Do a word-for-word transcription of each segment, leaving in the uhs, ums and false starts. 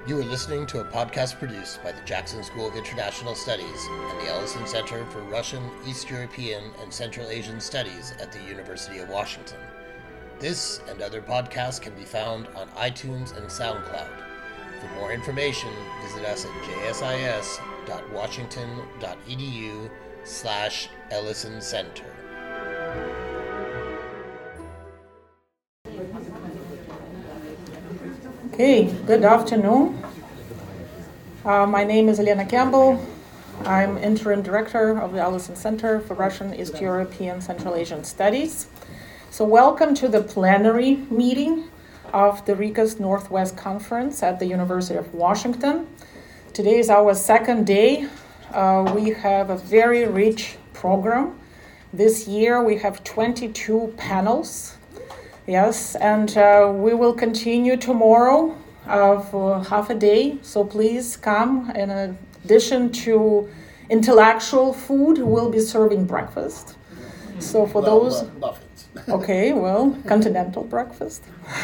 You are listening to a podcast produced by the Jackson School of International Studies and the Ellison Center for Russian, East European, and Central Asian Studies at the University of Washington. This and other podcasts can be found on iTunes and SoundCloud. For more information, visit us at jsis.washington.edu slash Ellison Center. Okay, good afternoon. Uh, my name is Elena Campbell. I'm interim director of the Ellison Center for Russian, East European, Central Asian Studies. So welcome to the plenary meeting of the RICAS Northwest Conference at the University of Washington. Today is our second day. Uh, we have a very rich program. This year we have twenty-two panels. Yes, and uh, we will continue tomorrow uh, for half a day. So please come. In addition to intellectual food, we'll be serving breakfast. So for well, those, well, muffins. Okay, well, continental breakfast.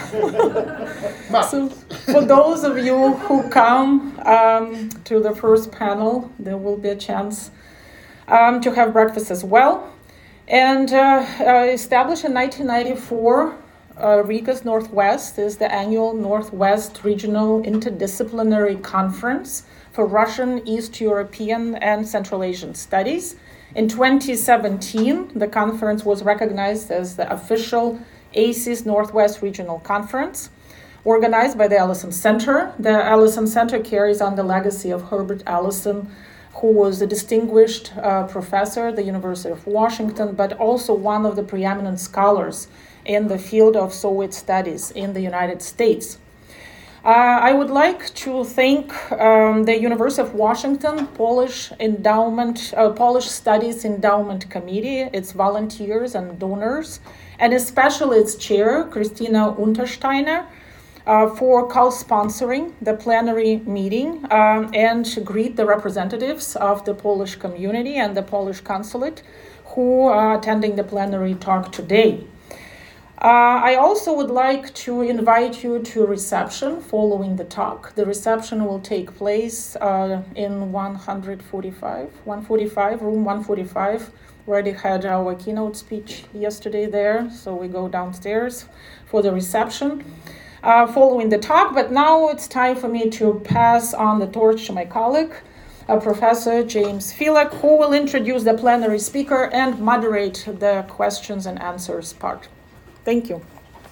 So for those of you who come um, to the first panel, there will be a chance um, to have breakfast as well. And uh, uh, established in nineteen ninety-four. Uh, RICAS Northwest is the annual Northwest Regional Interdisciplinary Conference for Russian, East European, and Central Asian Studies. In twenty seventeen, the conference was recognized as the official A C E S Northwest Regional Conference, organized by the Ellison Center. The Ellison Center carries on the legacy of Herbert Ellison, who was a distinguished uh, professor at the University of Washington, but also one of the preeminent scholars in the field of Soviet studies in the United States. Uh, I would like to thank um, the University of Washington Polish Endowment, uh, Polish Studies Endowment Committee, its volunteers and donors, and especially its chair, Christina Untersteiner, uh, for co-sponsoring the plenary meeting um, and to greet the representatives of the Polish community and the Polish consulate who are attending the plenary talk today. Uh, I also would like to invite you to a reception following the talk. The reception will take place uh, in one forty-five, one forty-five, room one forty-five. We already had our keynote speech yesterday there, so we go downstairs for the reception uh, following the talk. But now it's time for me to pass on the torch to my colleague, uh, Professor James Filek, who will introduce the plenary speaker and moderate the questions and answers part. Thank you.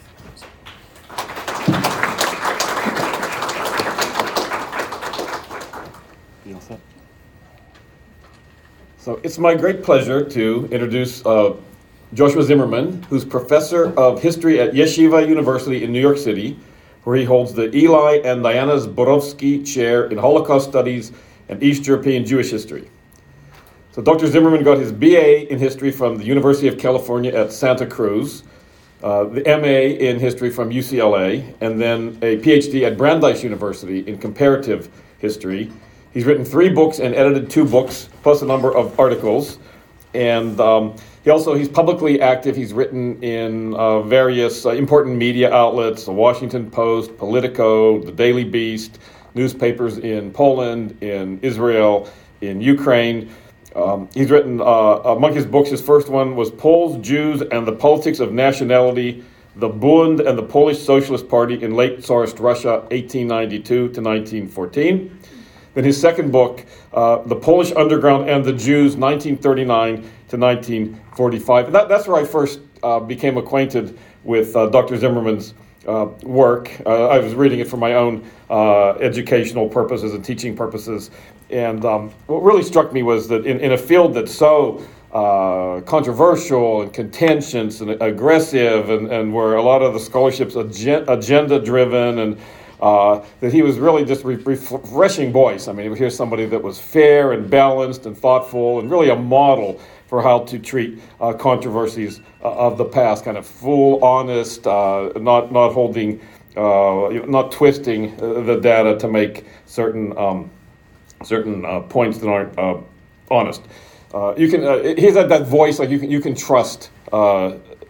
So it's my great pleasure to introduce uh, Joshua Zimmerman, who's professor of history at Yeshiva University in New York City, where he holds the Eli and Diana Zborowski Chair in Holocaust Studies and East European Jewish History. So Doctor Zimmerman got his B A in history from the University of California at Santa Cruz, Uh, the M A in history from U C L A, and then a P H D at Brandeis University in comparative history. He's written three books and edited two books, plus a number of articles. And um, he also, he's publicly active. He's written in uh, various uh, important media outlets, the Washington Post, Politico, the Daily Beast, newspapers in Poland, in Israel, in Ukraine. Um, he's written, uh, among his books, his first one was Poles, Jews, and the Politics of Nationality, the Bund and the Polish Socialist Party in Late Tsarist Russia, eighteen ninety-two to nineteen fourteen. Then his second book, uh, The Polish Underground and the Jews, nineteen thirty-nine to nineteen forty-five. And that, that's where I first uh, became acquainted with uh, Doctor Zimmerman's uh, work. Uh, I was reading it for my own uh, educational purposes and teaching purposes. And um, what really struck me was that in, in a field that's so uh, controversial and contentious and aggressive, and, and where a lot of the scholarship's agen- agenda-driven, and uh, that he was really just a re- refreshing voice. I mean, here's somebody that was fair and balanced and thoughtful, and really a model for how to treat uh, controversies uh, of the past, kind of full, honest, uh, not not holding, uh, not twisting uh, the data to make certain. Um, certain uh, points that aren't uh, honest. Uh, you can, uh, he's at that voice, like you can, you can trust uh,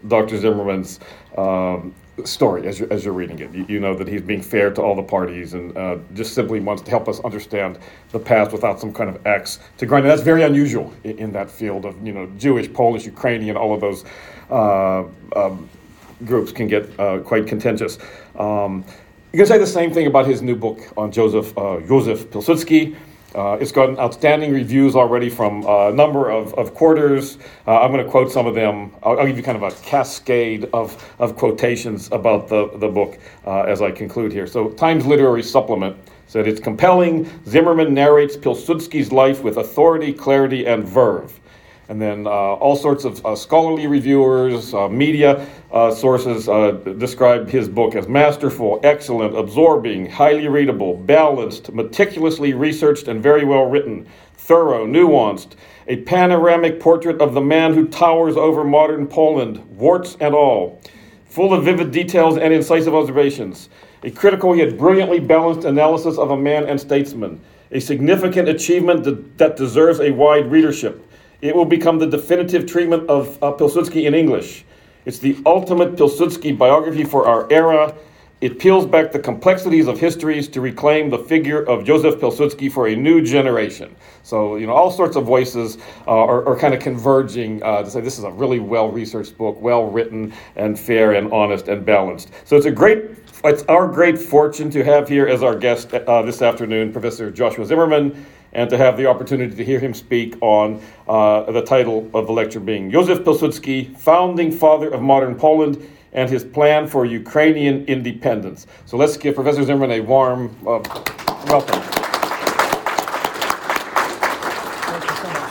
Doctor Zimmerman's um, story as you're, as you're reading it. You, you know that he's being fair to all the parties and uh, just simply wants to help us understand the past without some kind of axe to grind. And that's very unusual in, in that field of, you know, Jewish, Polish, Ukrainian, all of those uh, um, groups can get uh, quite contentious. Um, you can say the same thing about his new book on Joseph uh, Józef Pilsudski. Uh, it's gotten outstanding reviews already from a number of, of quarters. Uh, I'm going to quote some of them. I'll, I'll give you kind of a cascade of, of quotations about the, the book uh, as I conclude here. So Times Literary Supplement said, it's compelling. Zimmerman narrates Pilsudski's life with authority, clarity, and verve. And then uh, all sorts of uh, scholarly reviewers, uh, media uh, sources uh, describe his book as masterful, excellent, absorbing, highly readable, balanced, meticulously researched, and very well written, thorough, nuanced, a panoramic portrait of the man who towers over modern Poland, warts and all, full of vivid details and incisive observations, a critical yet brilliantly balanced analysis of a man and statesman, a significant achievement that, that deserves a wide readership. It will become the definitive treatment of uh, Pilsudski in English. It's the ultimate Pilsudski biography for our era. It peels back the complexities of histories to reclaim the figure of Joseph Pilsudski for a new generation. So, you know, all sorts of voices uh, are, are kind of converging uh, to say this is a really well-researched book, well-written and fair and honest and balanced. So it's a great, it's our great fortune to have here as our guest uh, this afternoon, Professor Joshua Zimmerman, and to have the opportunity to hear him speak on uh, the title of the lecture being Józef Pilsudski, Founding Father of Modern Poland, and his plan for Ukrainian independence. So let's give Professor Zimmerman a warm uh, welcome. Thank you so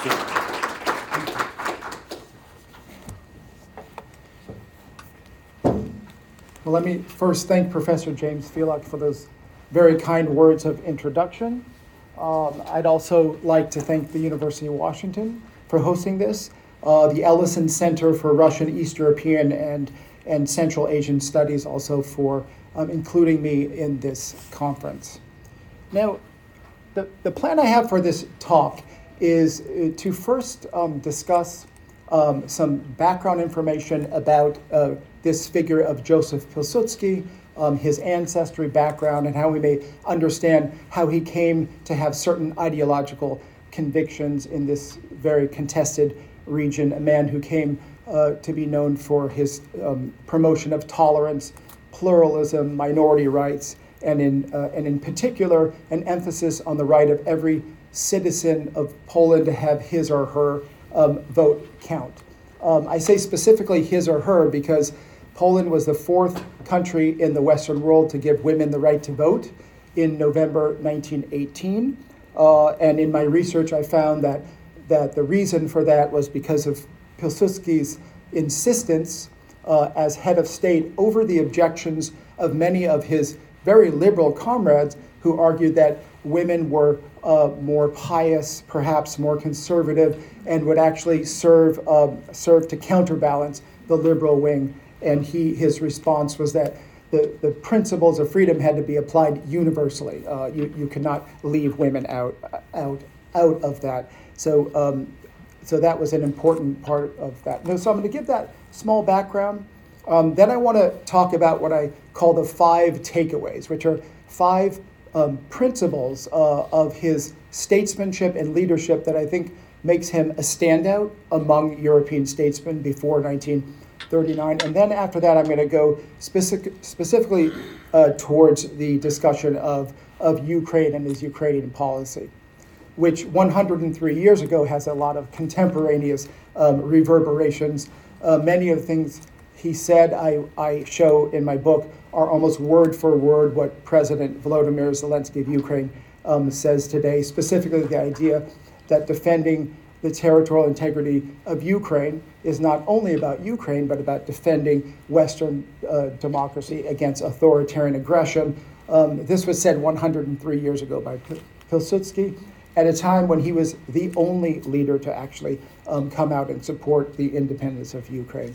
much. Well, let me first thank Professor James Phelan for those very kind words of introduction. Um, I'd also like to thank the University of Washington for hosting this, uh, the Ellison Center for Russian, East European, and, and Central Asian Studies also for um, including me in this conference. Now, the, the plan I have for this talk is uh, to first um, discuss um, some background information about uh, this figure of Joseph Pilsudski, Um, his ancestry, background, and how we may understand how he came to have certain ideological convictions in this very contested region, a man who came uh, to be known for his um, promotion of tolerance, pluralism, minority rights, and in, uh, and in particular, an emphasis on the right of every citizen of Poland to have his or her um, vote count. Um, I say specifically his or her because Poland was the fourth country in the Western world to give women the right to vote in November nineteen eighteen. Uh, and in my research, I found that, that the reason for that was because of Pilsudski's insistence uh, as head of state over the objections of many of his very liberal comrades who argued that women were uh, more pious, perhaps more conservative, and would actually serve, uh, serve to counterbalance the liberal wing. And he, his response was that the, the principles of freedom had to be applied universally. Uh, you, you could not leave women out, out, out of that. So, um, so that was an important part of that. Now, so I'm going to give that small background. Um, then I want to talk about what I call the five takeaways, which are five um, principles uh, of his statesmanship and leadership that I think makes him a standout among European statesmen before nineteen thirty-nine. And then after that, I'm going to go specific, specifically uh, towards the discussion of, of Ukraine and his Ukrainian policy, which one hundred three years ago has a lot of contemporaneous um, reverberations. Uh, many of the things he said, I, I show in my book, are almost word for word what President Volodymyr Zelensky of Ukraine um, says today, specifically the idea that defending the territorial integrity of Ukraine is not only about Ukraine, but about defending Western uh, democracy against authoritarian aggression. Um, this was said one hundred three years ago by Pilsudski, at a time when he was the only leader to actually um, come out and support the independence of Ukraine.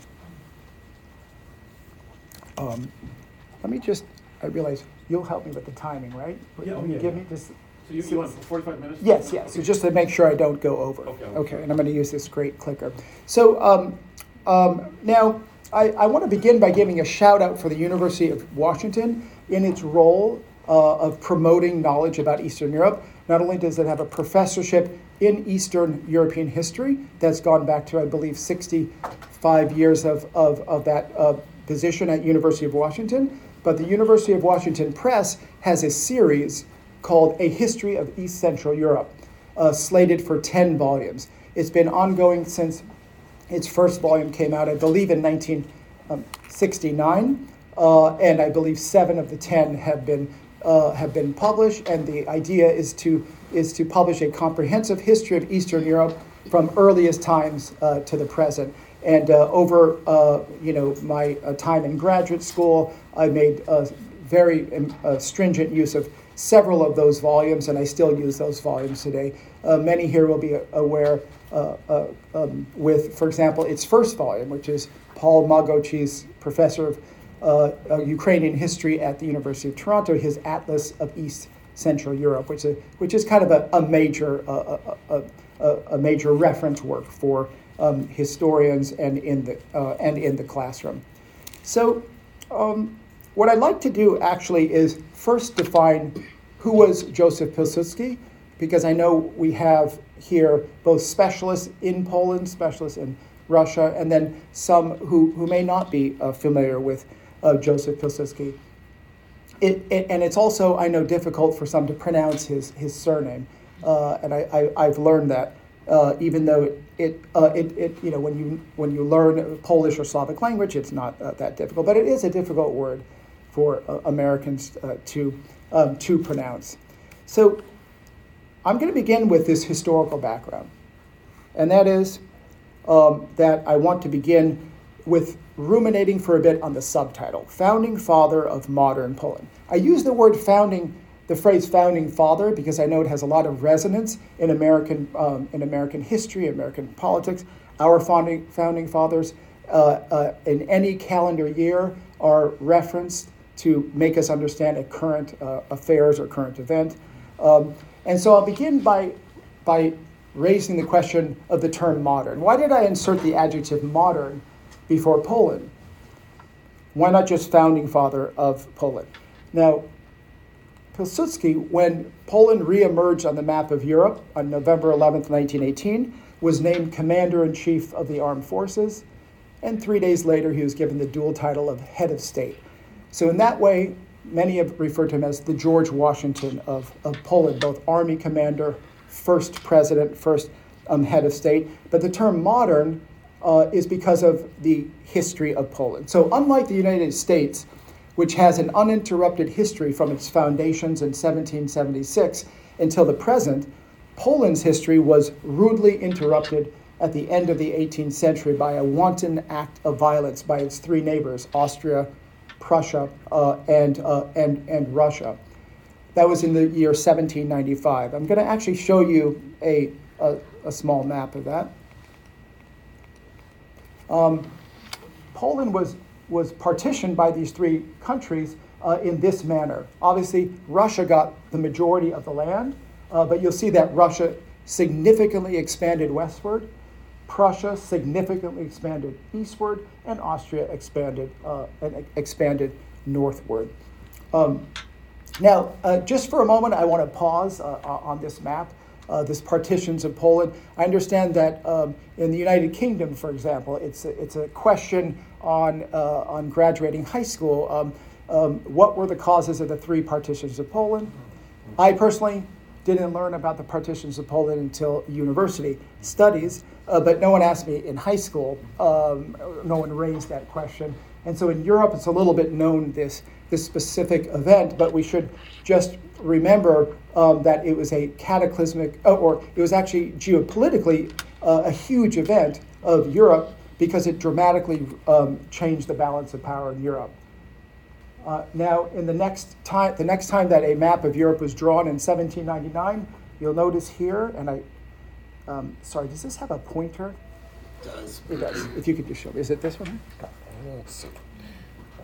Um, let me just, I realize you'll help me with the timing, right? Yeah, Will you yeah. give me just? So you, you want forty-five minutes? Yes, yes. So just to make sure I don't go over. Okay. Okay, and I'm going to use this great clicker. So um, Um, now, I, I want to begin by giving a shout out for the University of Washington in its role uh, of promoting knowledge about Eastern Europe. Not only does it have a professorship in Eastern European history that's gone back to, I believe, sixty-five years of, of, of that uh, position at University of Washington, but the University of Washington Press has a series called A History of East Central Europe, uh, slated for ten volumes. It's been ongoing since its first volume came out, I believe, in nineteen sixty-nine, uh, and I believe seven of the ten have been uh, have been published. And the idea is to is to publish a comprehensive history of Eastern Europe from earliest times uh, to the present. And uh, over uh, you know my uh, time in graduate school, I made uh, very um, uh, stringent use of several of those volumes, and I still use those volumes today. Uh, many here will be aware uh, uh, um, with, for example, its first volume, which is Paul Magoci's professor of uh, uh, Ukrainian history at the University of Toronto, his Atlas of East Central Europe, which is, which is kind of a, a major uh, a, a, a major reference work for um, historians and in the uh, and in the classroom. So, um, what I'd like to do actually is first define who was Joseph Pilsudski, because I know we have here both specialists in Poland, specialists in Russia, and then some who, who may not be uh, familiar with uh, Joseph Pilsudski. It, it, and it's also, I know, difficult for some to pronounce his, his surname, uh, and I, I, I've learned that, uh, even though it, it, uh, it, it, you know, when you, when you learn Polish or Slavic language, it's not uh, that difficult, but it is a difficult word for uh, Americans uh, to, um, to pronounce. So I'm going to begin with this historical background, and that is um, that I want to begin with ruminating for a bit on the subtitle, Founding Father of Modern Poland. I use the word founding, the phrase founding father, because I know it has a lot of resonance in American, um, in American history, American politics. Our founding, founding fathers uh, uh, in any calendar year are referenced to make us understand a current uh, affairs or current event. Um, and so I'll begin by, by raising the question of the term modern. Why did I insert the adjective modern before Poland? Why not just founding father of Poland? Now, Pilsudski, when Poland reemerged on the map of Europe on November eleventh, nineteen eighteen, was named Commander-in-Chief of the Armed Forces, and three days later he was given the dual title of Head of State. So in that way, many have referred to him as the George Washington of, of Poland, both Army commander, first president, first um, head of state. But the term modern uh, is because of the history of Poland. So unlike the United States, which has an uninterrupted history from its foundations in seventeen seventy-six until the present, Poland's history was rudely interrupted at the end of the eighteenth century by a wanton act of violence by its three neighbors, Austria, Prussia, uh, and, uh, and, and Russia. That was in the year seventeen ninety-five. I'm going to actually show you a, a, a small map of that. Um, Poland was, was partitioned by these three countries uh, in this manner. Obviously, Russia got the majority of the land, uh, but you'll see that Russia significantly expanded westward, Prussia significantly expanded eastward, and Austria expanded uh, and expanded northward. Um, now, uh, just for a moment, I want to pause uh, on this map, uh, this partitions of Poland. I understand that um, in the United Kingdom, for example, it's a, it's a question on uh, on graduating high school. Um, um, what were the causes of the three partitions of Poland? I personally didn't learn about the partitions of Poland until university studies, uh, but no one asked me in high school. Um, no one raised that question. And so in Europe, it's a little bit known, this, this specific event, but we should just remember um, that it was a cataclysmic, uh, or it was actually geopolitically uh, a huge event of Europe because it dramatically um, changed the balance of power in Europe. Uh, now, in the next time, the next time that a map of Europe was drawn in seventeen ninety-nine, you'll notice here, and I, um, sorry, does this have a pointer? It does. It does. If you could just show me, is it this one? Let's see. Uh,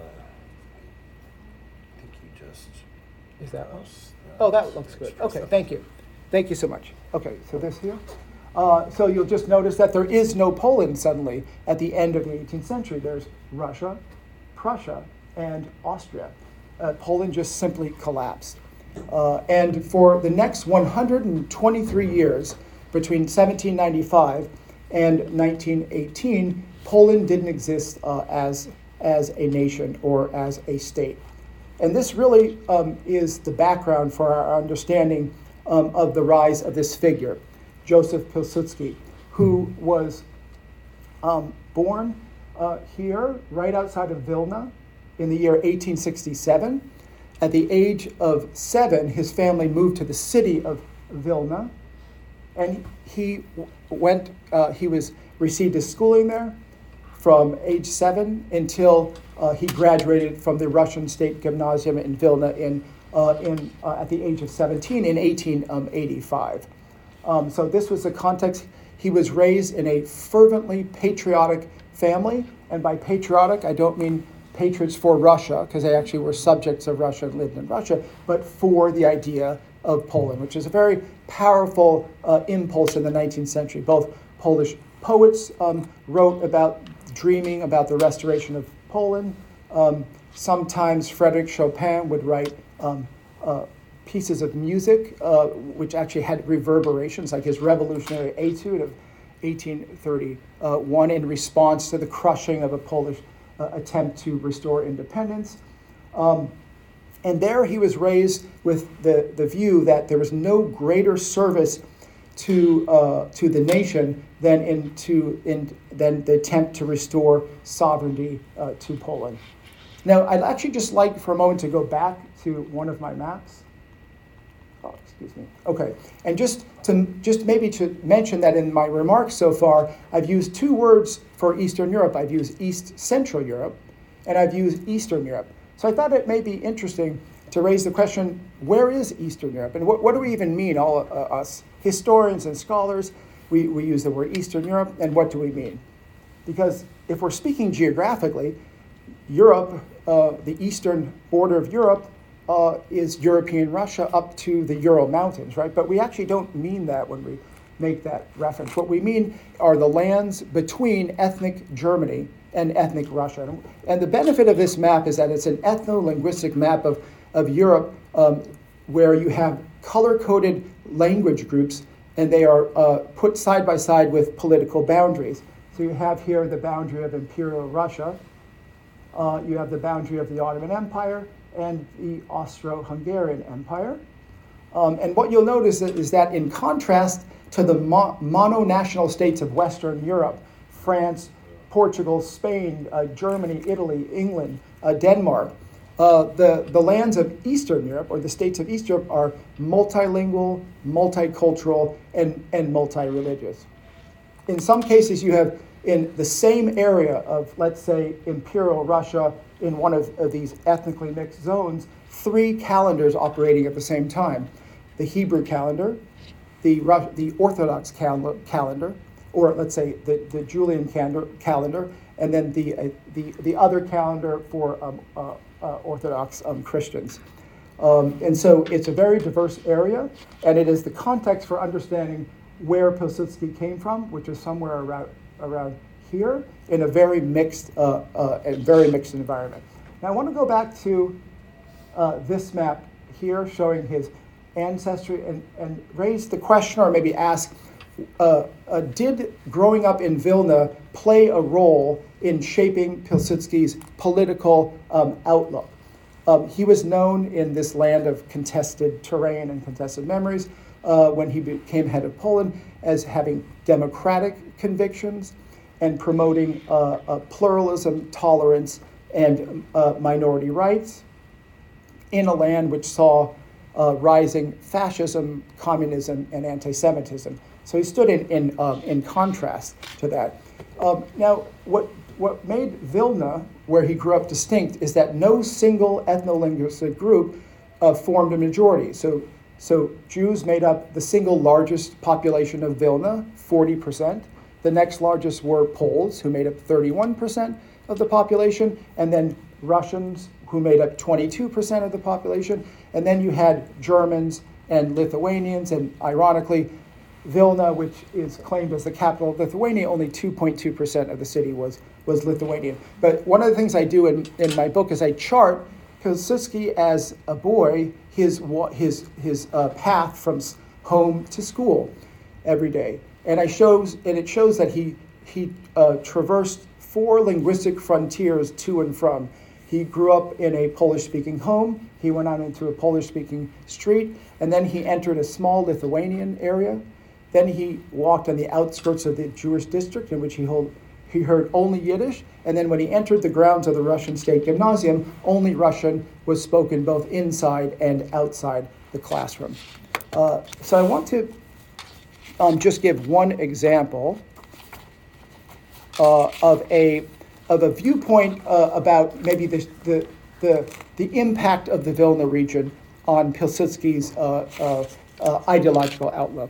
I think you just. Is that one? crossed Oh, that looks good. extra Okay, stuff. thank you. Thank you so much. Okay, so this here. Uh, so you'll just notice that there is no Poland suddenly at the end of the eighteenth century. There's Russia, Prussia, and Austria. Uh, Poland just simply collapsed. Uh, and for the next one hundred twenty-three years, between seventeen ninety-five and nineteen eighteen, Poland didn't exist uh, as, as a nation or as a state. And this really um, is the background for our understanding um, of the rise of this figure, Joseph Pilsudski, who was um, born uh, here, right outside of Vilna, in the year eighteen sixty-seven. At the age of seven, his family moved to the city of Vilna, and he went. Uh, he was received his schooling there from age seven until uh, he graduated from the Russian State Gymnasium in Vilna in uh, in uh, at the age of seventeen in eighteen eighty-five. Um, so this was the context. He was raised in a fervently patriotic family, and by patriotic, I don't mean patriots for Russia, because they actually were subjects of Russia and lived in Russia, but for the idea of Poland, which is a very powerful uh, impulse in the nineteenth century. Both Polish poets um, wrote about dreaming about the restoration of Poland. Um, sometimes Frédéric Chopin would write um, uh, pieces of music uh, which actually had reverberations, like his Revolutionary Etude of eighteen thirty-one, in response to the crushing of a Polish uh, attempt to restore independence. Um, and there he was raised with the, the view that there was no greater service to uh, to the nation than in, to, in than the attempt to restore sovereignty uh, to Poland. Now, I'd actually just like for a moment to go back to one of my maps. Oh, excuse me. Okay, and just to just maybe to mention that in my remarks so far, I've used two words for Eastern Europe. I've used East Central Europe, and I've used Eastern Europe. So I thought it may be interesting to raise the question, where is Eastern Europe? And what, what do we even mean, all uh, us historians and scholars? We, we use the word Eastern Europe, and what do we mean? Because if we're speaking geographically, Europe, uh, the eastern border of Europe, uh, is European Russia up to the Ural Mountains, right? But we actually don't mean that when we make that reference. What we mean are the lands between ethnic Germany and ethnic Russia. And the benefit of this map is that it's an ethno-linguistic map of, of Europe um, where you have color-coded language groups, and they are uh, put side by side with political boundaries. So you have here the boundary of Imperial Russia, uh, you have the boundary of the Ottoman Empire, and the Austro-Hungarian Empire. Um, and what you'll notice is that in contrast to the mo- mono-national states of Western Europe, France, Portugal, Spain, uh, Germany, Italy, England, uh, Denmark, uh, the, the lands of Eastern Europe, or the states of East Europe, are multilingual, multicultural, and, and multi-religious. In some cases, you have in the same area of, let's say, Imperial Russia, in one of, of these ethnically mixed zones, three calendars operating at the same time. The Hebrew calendar, the, Ru- the Orthodox cal- calendar, or let's say the, the Julian calendar, calendar, and then the, uh, the, the other calendar for um, uh, uh, Orthodox um, Christians. Um, and so it's a very diverse area, and it is the context for understanding where Pilsudski came from, which is somewhere around, around here, in a very mixed, uh, uh, a very mixed environment. Now I want to go back to uh, this map here showing his ancestry and, and raise the question, or maybe ask, uh, uh, did growing up in Vilna play a role in shaping Pilsudski's political um, outlook? Um, he was known in this land of contested terrain and contested memories uh, when he became head of Poland as having democratic convictions and promoting uh, uh, pluralism, tolerance, and uh, minority rights in a land which saw uh, rising fascism, communism, and anti-Semitism. So he stood in in, um, in contrast to that. Um, now, what what made Vilna, where he grew up, distinct is that no single ethno-linguistic group uh, formed a majority. So, so Jews made up the single largest population of Vilna, forty percent. The next largest were Poles, who made up thirty-one percent of the population, and then Russians, who made up twenty-two percent of the population. And then you had Germans and Lithuanians, and ironically, Vilna, which is claimed as the capital of Lithuania, only two point two percent of the city was, was Lithuanian. But one of the things I do in, in my book is I chart Pilsudski as a boy, his, his, his uh, path from home to school every day. And I shows, and it shows that he, he uh, traversed four linguistic frontiers to and from. He grew up in a Polish-speaking home. He went on into a Polish-speaking street, and then he entered a small Lithuanian area. Then he walked on the outskirts of the Jewish district in which he, hold, he heard only Yiddish. And then when he entered the grounds of the Russian State Gymnasium, only Russian was spoken both inside and outside the classroom. Uh, so I want to um, just give one example uh, of a of a viewpoint uh, about maybe the, the the the impact of the Vilna region on Pilsudski's uh, uh, uh, ideological outlook.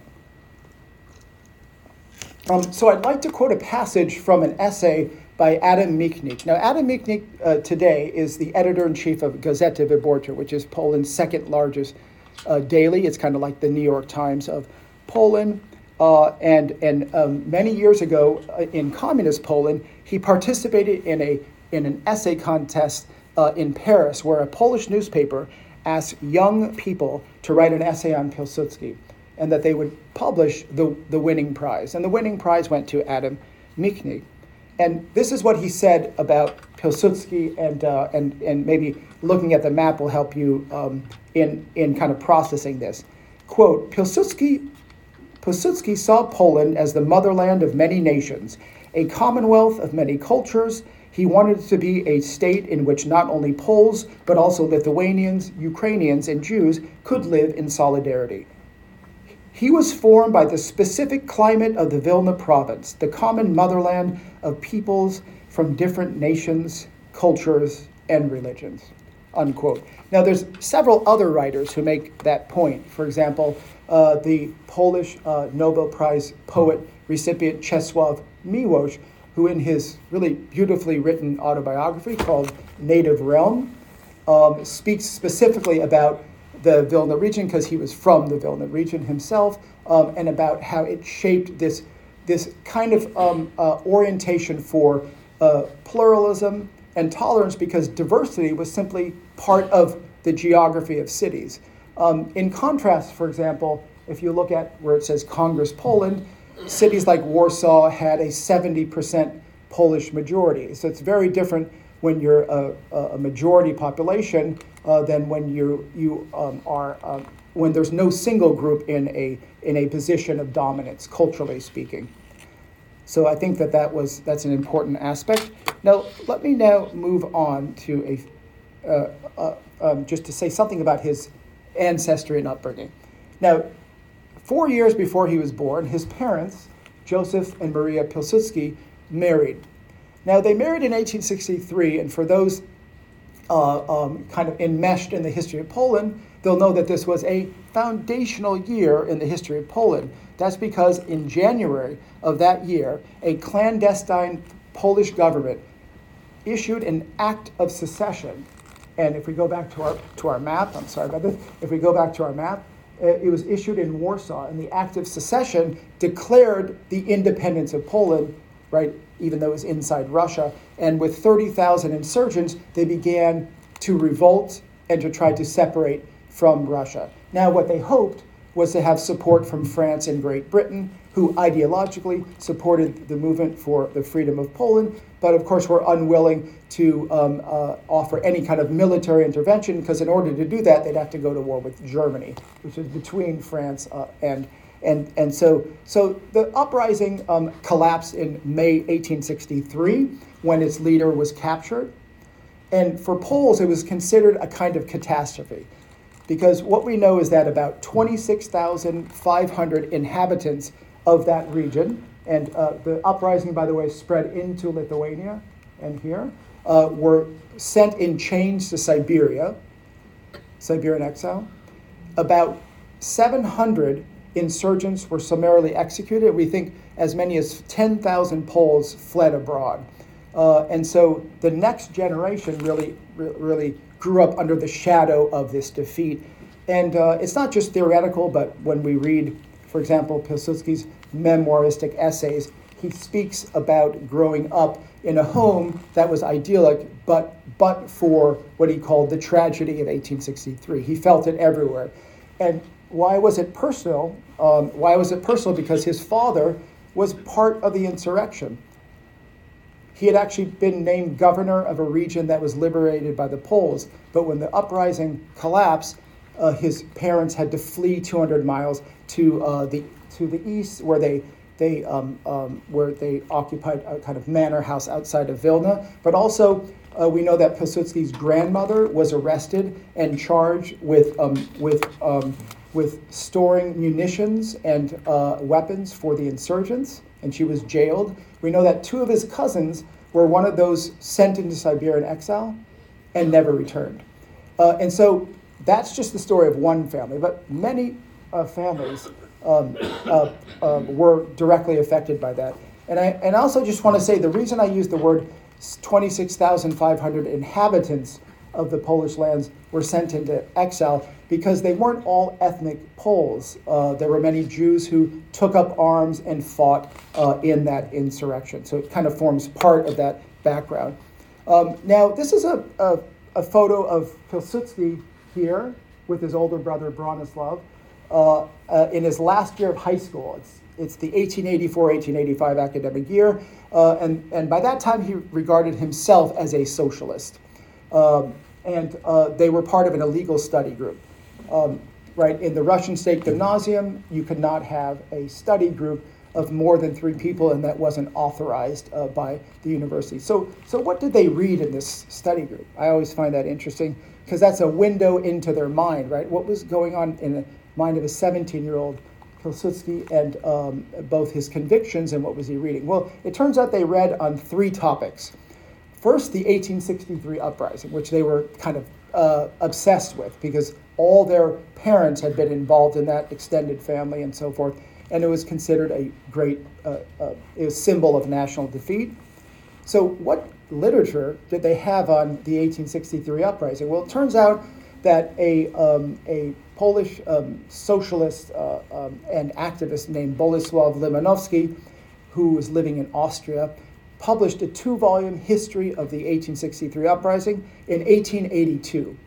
Um, so I'd like to quote a passage from an essay by Adam Michnik. Now, Adam Michnik uh, today is the editor-in-chief of Gazeta Wyborcza, which is Poland's second largest uh, daily. It's kind of like the New York Times of Poland. Uh, and and um, many years ago uh, in communist Poland, he participated in a in an essay contest uh, in Paris, where a Polish newspaper asked young people to write an essay on Pilsudski, and that they would publish the, the winning prize. And the winning prize went to Adam Michnik. And this is what he said about Pilsudski, and uh, and and maybe looking at the map will help you um, in in kind of processing this. Quote, Pilsudski. Pilsudski saw Poland as the motherland of many nations, a commonwealth of many cultures. He wanted it to be a state in which not only Poles, but also Lithuanians, Ukrainians, and Jews could live in solidarity. He was formed by the specific climate of the Vilna province, the common motherland of peoples from different nations, cultures, and religions, unquote. Now, there's several other writers who make that point. For example, Uh, the Polish uh, Nobel Prize poet recipient Czesław Miłosz, who in his really beautifully written autobiography called Native Realm, um, speaks specifically about the Vilna region because he was from the Vilna region himself, um, and about how it shaped this, this kind of um, uh, orientation for uh, pluralism and tolerance, because diversity was simply part of the geography of cities. Um, in contrast, for example, if you look at where it says Congress Poland, cities like Warsaw had a seventy percent Polish majority. So it's very different when you're a, a majority population uh, than when you you um, are um, when there's no single group in a in a position of dominance, culturally speaking. So I think that that was that's an important aspect. Now let me now move on to a uh, uh, um, just to say something about his ancestry and upbringing. Now, four years before he was born, his parents, Joseph and Maria Pilsudski, married. Now, they married in eighteen sixty-three, and for those uh, um, kind of enmeshed in the history of Poland, they'll know that this was a foundational year in the history of Poland. That's because in January of that year, a clandestine Polish government issued an act of secession. And if we go back to our to our map, I'm sorry about this, if we go back to our map, uh, it was issued in Warsaw, and the Act of Secession declared the independence of Poland, right, even though it was inside Russia. And with thirty thousand insurgents, they began to revolt and to try to separate from Russia. Now, what they hoped was to have support from France and Great Britain, who ideologically supported the movement for the freedom of Poland, but of course were unwilling to um, uh, offer any kind of military intervention, because in order to do that, they'd have to go to war with Germany, which is between France uh, and and and so so the uprising um, collapsed in May eighteen sixty-three when its leader was captured, and for Poles it was considered a kind of catastrophe, because what we know is that about twenty-six thousand five hundred inhabitants of that region, and uh, the uprising, by the way, spread into Lithuania and here, uh, were sent in chains to Siberia, Siberian exile. About seven hundred insurgents were summarily executed. We think as many as ten thousand Poles fled abroad. Uh, and so the next generation really, re- really grew up under the shadow of this defeat. And uh, it's not just theoretical, but when we read for example, Pilsudski's memoiristic essays, he speaks about growing up in a home that was idyllic, but but for what he called the tragedy of eighteen sixty-three. He felt it everywhere. And why was it personal? Um, why was it personal? Because his father was part of the insurrection. He had actually been named governor of a region that was liberated by the Poles, but when the uprising collapsed, uh, his parents had to flee two hundred miles to uh, the to the east, where they they um, um, where they occupied a kind of manor house outside of Vilna. But also, uh, we know that Pilsudski's grandmother was arrested and charged with um, with um, with storing munitions and uh, weapons for the insurgents, and she was jailed. We know that two of his cousins were one of those sent into Siberian exile and never returned. Uh, and so that's just the story of one family, but many uh, families um, uh, uh, were directly affected by that. And I and I also just want to say the reason I use the word twenty-six thousand five hundred inhabitants of the Polish lands were sent into exile, because they weren't all ethnic Poles. Uh, there were many Jews who took up arms and fought uh, in that insurrection. So it kind of forms part of that background. Um, now, this is a, a, a photo of Pilsudski here with his older brother Bronislaw uh, uh, in his last year of high school. It's, it's the eighteen eighty-four eighteen eighty-five academic year, uh, and, and by that time he regarded himself as a socialist. Um, and uh, they were part of an illegal study group. Um, right, in the Russian State Gymnasium, you could not have a study group of more than three people, and that wasn't authorized uh, by the university. So, so what did they read in this study group? I always find that interesting, because that's a window into their mind, right? What was going on in the mind of a seventeen-year-old Pilsudski, and um, both his convictions and what was he reading? Well, it turns out they read on three topics. First, the eighteen sixty-three uprising, which they were kind of uh, obsessed with, because all their parents had been involved in that, extended family and so forth, and it was considered a great uh, uh, a symbol of national defeat. So what literature did they have on the eighteen sixty-three uprising? Well, it turns out that a, um, a Polish um, socialist uh, um, and activist named Bolesław Limanowski, who was living in Austria, published a two-volume history of the eighteen sixty-three uprising in eighteen eighty-two.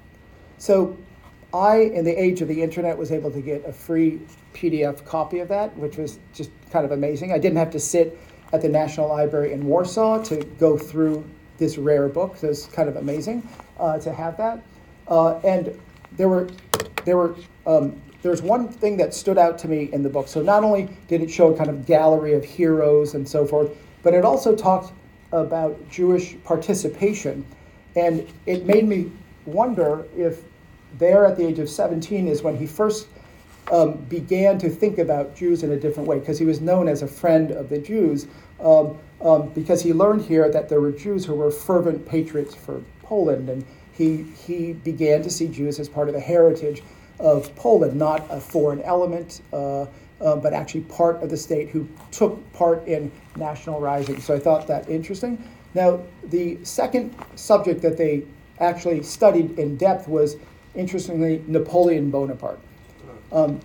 So I, in the age of the internet, was able to get a free P D F copy of that, which was just kind of amazing. I didn't have to sit at the National Library in Warsaw to go through this rare book. So it's kind of amazing uh, to have that. Uh, and there were, there were, um, there's one thing that stood out to me in the book. So not only did it show a kind of gallery of heroes and so forth, but it also talked about Jewish participation. And it made me wonder if there at the age of seventeen is when he first um, began to think about Jews in a different way, because he was known as a friend of the Jews, um, um, because he learned here that there were Jews who were fervent patriots for Poland, and he, he began to see Jews as part of the heritage of Poland, not a foreign element, uh, uh, but actually part of the state who took part in national rising. So I thought that interesting. Now, the second subject that they actually studied in depth was, interestingly, Napoleon Bonaparte. Um,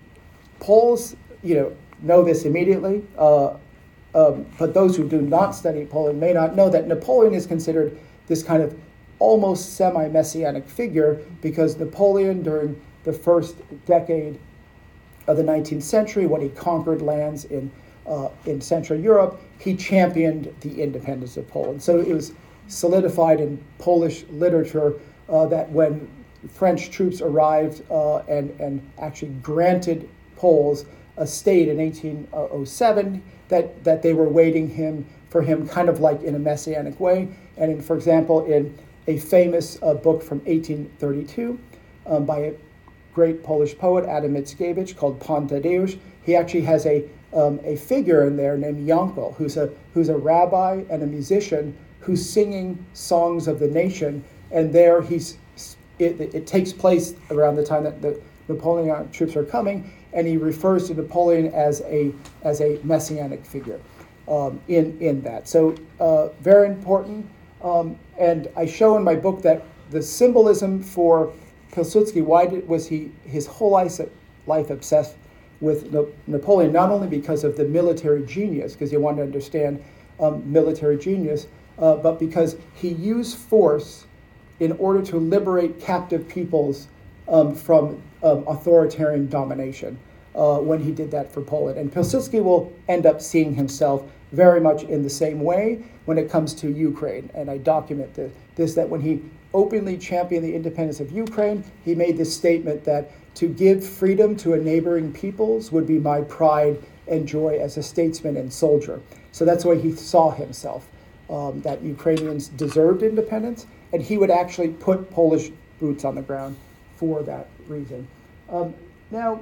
Poles, you know, know this immediately, uh, um, but those who do not study Poland may not know that Napoleon is considered this kind of almost semi-messianic figure, because Napoleon, during the first decade of the nineteenth century, when he conquered lands in uh, in Central Europe, he championed the independence of Poland. So it was solidified in Polish literature uh, that when French troops arrived uh, and, and actually granted Poles a state in eighteen oh seven, that, that they were waiting him for him kind of like in a messianic way. And in, for example, in a famous uh, book from eighteen thirty-two um, by a great Polish poet, Adam Mickiewicz, called Pan Tadeusz, he actually has a um, a figure in there named Yankel, who's a who's a rabbi and a musician who's singing songs of the nation, and there he's it, it takes place around the time that the Napoleonic troops are coming, and he refers to Napoleon as a as a messianic figure um, in in that. So uh, very important, um, and I show in my book that the symbolism for Pilsudski, why did, was he his whole life, life obsessed with Na- Napoleon, not only because of the military genius, because he wanted to understand um, military genius, uh, but because he used force in order to liberate captive peoples um, from um, authoritarian domination uh, when he did that for Poland. And Pilsudski will end up seeing himself very much in the same way when it comes to Ukraine. And I document this, this that when he openly championed the independence of Ukraine, he made this statement that to give freedom to a neighboring peoples would be my pride and joy as a statesman and soldier. So that's the way he saw himself, um, that Ukrainians deserved independence, and he would actually put Polish boots on the ground for that reason. Um, now,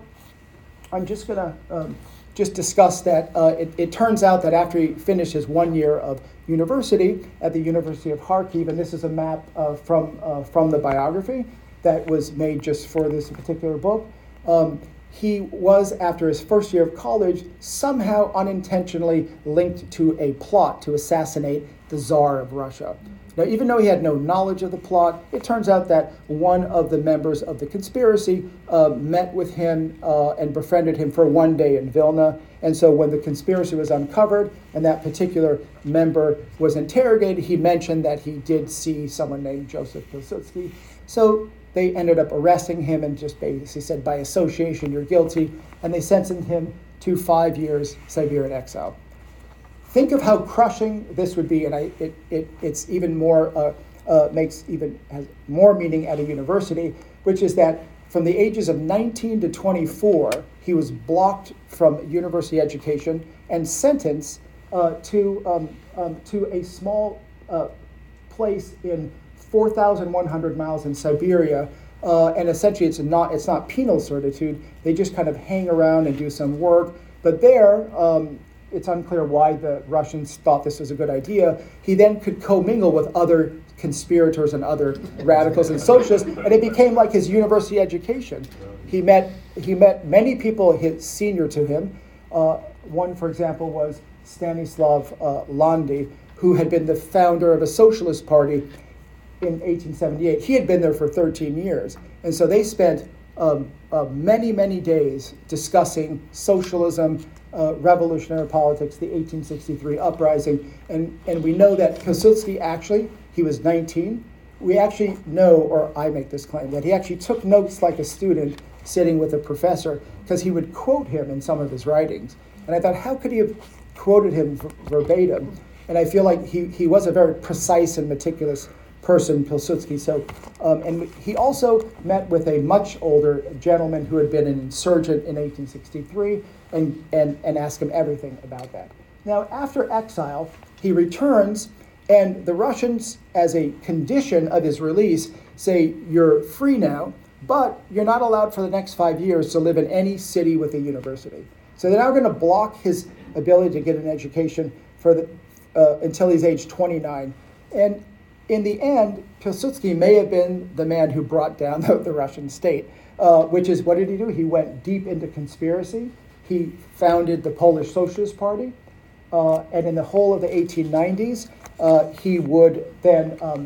I'm just going to um, just discuss that uh, it, it turns out that after he finished his one year of university at the University of Kharkiv, and this is a map uh, from, uh, from the biography that was made just for this particular book, um, he was, after his first year of college, somehow unintentionally linked to a plot to assassinate the Tsar of Russia. Now, even though he had no knowledge of the plot, it turns out that one of the members of the conspiracy uh, met with him uh, and befriended him for one day in Vilna. And so when the conspiracy was uncovered and that particular member was interrogated, he mentioned that he did see someone named Joseph Pilsudski. So they ended up arresting him and just basically said, by association, you're guilty. And they sentenced him to five years Siberian exile. Think of how crushing this would be, and I, it, it, it's even more, uh, uh, makes even, has more meaning at a university, which is that from the ages of nineteen to twenty-four, he was blocked from university education and sentenced uh, to, um, um, to a small uh, place in four thousand one hundred miles in Siberia. Uh, and essentially it's not, it's not penal servitude. They just kind of hang around and do some work. But there, um, it's unclear why the Russians thought this was a good idea. He then could commingle with other conspirators and other radicals and socialists, and it became like his university education. He met he met many people his senior to him. Uh, one, for example, was Stanislav uh, Landy, who had been the founder of a socialist party in eighteen seventy-eight. He had been there for thirteen years, and so they spent um, uh, many, many days discussing socialism, Uh, revolutionary politics, the eighteen sixty-three uprising, and, and we know that Pilsudski actually, he was nineteen. We actually know, or I make this claim, that he actually took notes like a student sitting with a professor, because he would quote him in some of his writings. And I thought, how could he have quoted him verbatim? And I feel like he, he was a very precise and meticulous person, Pilsudski. So, um, and he also met with a much older gentleman who had been an insurgent in eighteen sixty-three, and, and, and asked him everything about that. Now, after exile, he returns, and the Russians, as a condition of his release, say, you're free now, but you're not allowed for the next five years to live in any city with a university. So they're now going to block his ability to get an education for the, uh, until he's age twenty-nine. And in the end, Pilsudski may have been the man who brought down the, the Russian state, uh, which is, what did he do? He went deep into conspiracy. He founded the Polish Socialist Party, uh, and in the whole of the eighteen nineties, uh, he would then um,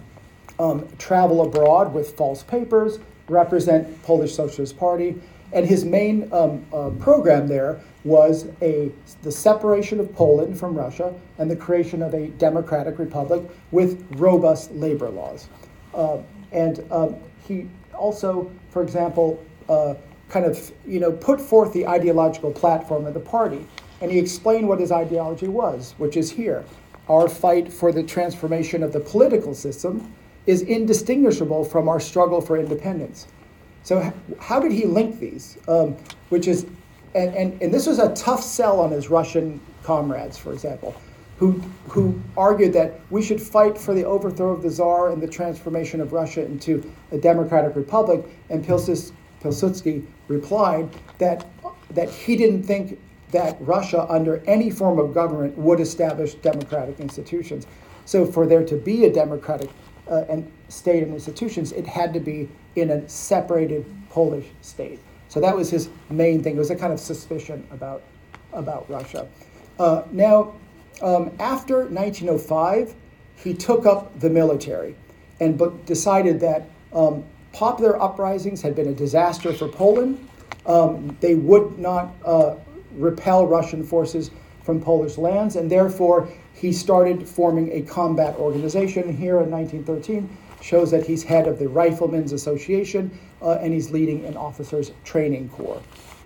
um, travel abroad with false papers, represent Polish Socialist Party, and his main um, uh, program there was a the separation of Poland from Russia and the creation of a democratic republic with robust labor laws. Uh, and um, he also, for example, uh, kind of, you know, put forth the ideological platform of the party. And he explained what his ideology was, which is here. Our fight for the transformation of the political system is indistinguishable from our struggle for independence. So h- how did he link these? Um, which is, and, and, and this was a tough sell on his Russian comrades, for example, who, who argued that we should fight for the overthrow of the Tsar and the transformation of Russia into a democratic republic. And Pilsudski Pilsudski replied that that he didn't think that Russia, under any form of government, would establish democratic institutions. So for there to be a democratic uh, and state and institutions, it had to be in a separated Polish state. So that was his main thing. It was a kind of suspicion about, about Russia. Uh, now, um, after nineteen oh five, he took up the military and but decided that um, popular uprisings had been a disaster for Poland, Um, they would not uh, repel Russian forces from Polish lands, and therefore he started forming a combat organization. Here in nineteen thirteen shows that he's head of the Riflemen's Association, uh, and he's leading an officers' training corps.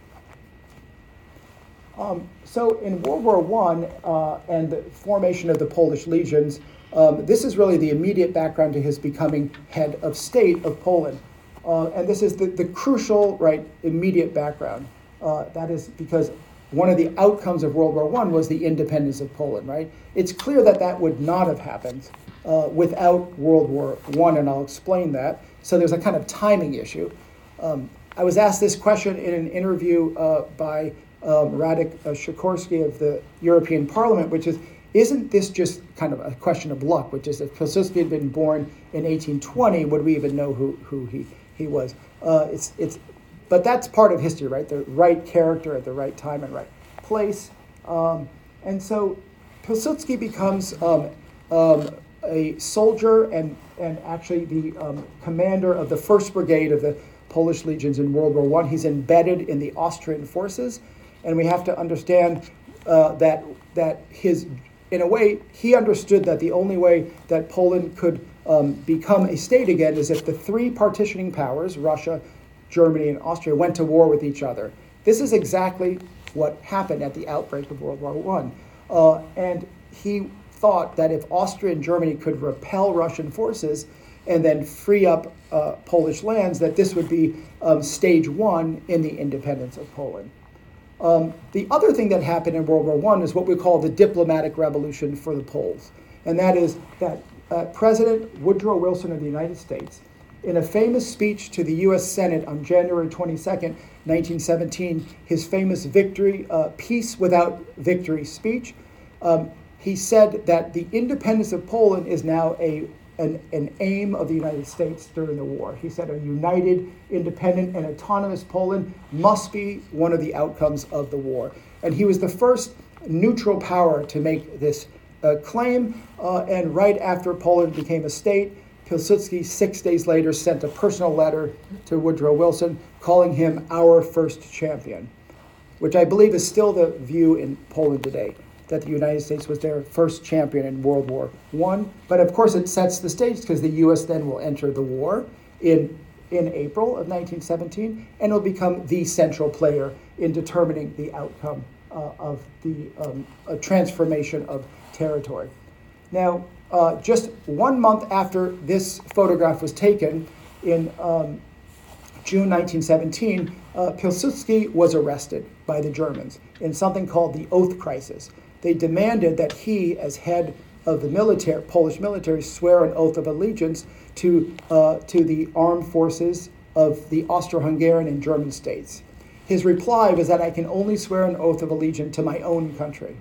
Um, so in World War One uh, and the formation of the Polish legions, um, this is really the immediate background to his becoming head of state of Poland. Uh, and this is the, the crucial, right, immediate background. Uh, that is because one of the outcomes of World War One was the independence of Poland, right? It's clear that that would not have happened uh, without World War One, and I'll explain that. So there's a kind of timing issue. Um, I was asked this question in an interview uh, by um, Radek Sikorski of the European Parliament, which is, isn't this just kind of a question of luck, which is if Pilsudski had been born in eighteen twenty, would we even know who, who he, he was? Uh, it's, it's, but that's part of history, right? The right character at the right time and right place. Um, and so Pilsudski becomes um, um, a soldier and, and actually the um, commander of the first Brigade of the Polish legions in World War One. He's embedded in the Austrian forces, and we have to understand uh, that that his, in a way, he understood that the only way that Poland could um, become a state again is if the three partitioning powers, Russia, Germany, and Austria, went to war with each other. This is exactly what happened at the outbreak of World War One, uh, and he thought that if Austria and Germany could repel Russian forces and then free up uh, Polish lands, that this would be um, stage one in the independence of Poland. Um, the other thing that happened in World War One is what we call the diplomatic revolution for the Poles. And that is that uh, President Woodrow Wilson of the United States, in a famous speech to the U S Senate on January twenty-second, nineteen seventeen, his famous victory, uh, Peace Without Victory speech, um, he said that the independence of Poland is now a An, an aim of the United States during the war. He said a united, independent, and autonomous Poland must be one of the outcomes of the war. And he was the first neutral power to make this uh, claim. Uh, and right after Poland became a state, Pilsudski, six days later, sent a personal letter to Woodrow Wilson calling him our first champion, which I believe is still the view in Poland today, that the United States was their first champion in World War One. But of course it sets the stage because the U S then will enter the war in, in April of nineteen seventeen, and will become the central player in determining the outcome uh, of the um, uh, transformation of territory. Now, uh, just one month after this photograph was taken in um, June nineteen seventeen, uh, Pilsudski was arrested by the Germans in something called the Oath Crisis. They demanded that he, as head of the military, Polish military, swear an oath of allegiance to uh, to the armed forces of the Austro-Hungarian and German states. His reply was that I can only swear an oath of allegiance to my own country.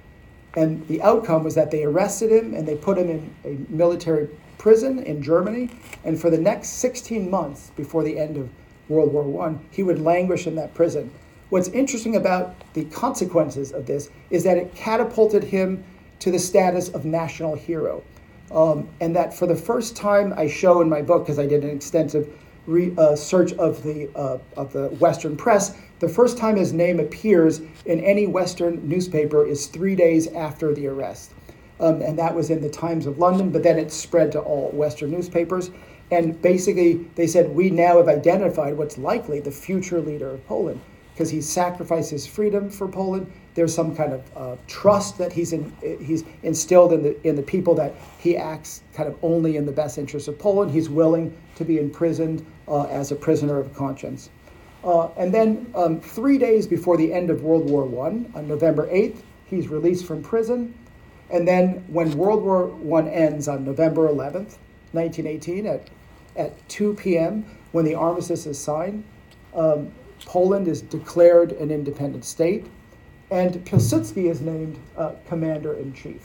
And the outcome was that they arrested him and they put him in a military prison in Germany. And for the next sixteen months before the end of World War One, he would languish in that prison. What's interesting about the consequences of this is that it catapulted him to the status of national hero. Um, and that for the first time, I show in my book, because I did an extensive re, uh, search of the, uh, of the Western press, the first time his name appears in any Western newspaper is three days after the arrest. Um, and that was in the Times of London, but then it spread to all Western newspapers. And basically, they said, we now have identified what's likely the future leader of Poland, because he sacrificed his freedom for Poland. There's some kind of uh, trust that he's in, he's instilled in the in the people, that he acts kind of only in the best interest of Poland. He's willing to be imprisoned uh, as a prisoner of conscience. Uh, and then um, three days before the end of World War One, on November eighth, he's released from prison. And then when World War One ends on November eleventh, nineteen eighteen, at, at two p.m., when the armistice is signed, um, Poland is declared an independent state, and Pilsudski is named uh, commander-in-chief.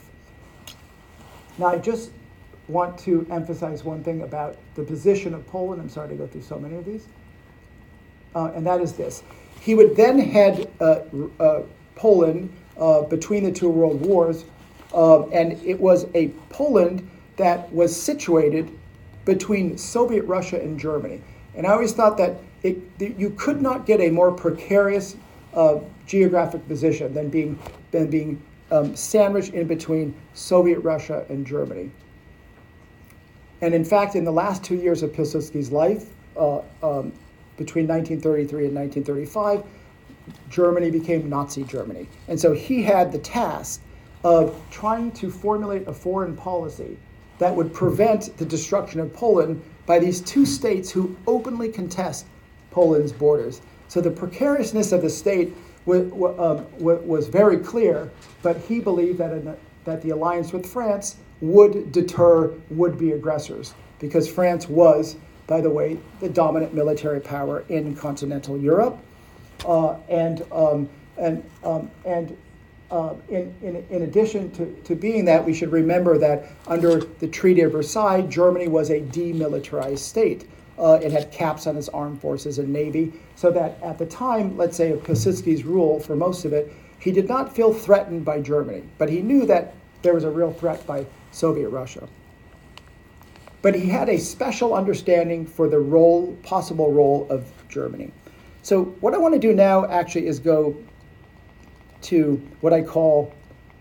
Now, I just want to emphasize one thing about the position of Poland. I'm sorry to go through so many of these. Uh, and that is this. He would then head uh, uh, Poland uh, between the two world wars, uh, and it was a Poland that was situated between Soviet Russia and Germany. And I always thought that it, you could not get a more precarious uh, geographic position than being, than being um, sandwiched in between Soviet Russia and Germany. And in fact, in the last two years of Pilsudski's life, uh, um, between nineteen thirty-three and nineteen thirty-five, Germany became Nazi Germany. And so he had the task of trying to formulate a foreign policy that would prevent the destruction of Poland by these two states who openly contest Poland's borders. So the precariousness of the state w- w- um, w- was very clear, but he believed that, an, that the alliance with France would deter would-be aggressors, because France was, by the way, the dominant military power in continental Europe. Uh, and um, and um, and uh, in, in in addition to, to being that, we should remember that under the Treaty of Versailles, Germany was a demilitarized state. Uh, it had caps on its armed forces and navy, so that at the time, let's say, of Pilsudski's rule, for most of it, he did not feel threatened by Germany, but he knew that there was a real threat by Soviet Russia. But he had a special understanding for the role, possible role of Germany. So what I want to do now actually is go to what I call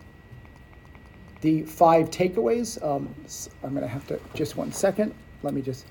the five takeaways. Um, I'm going to have to, just one second. Let me just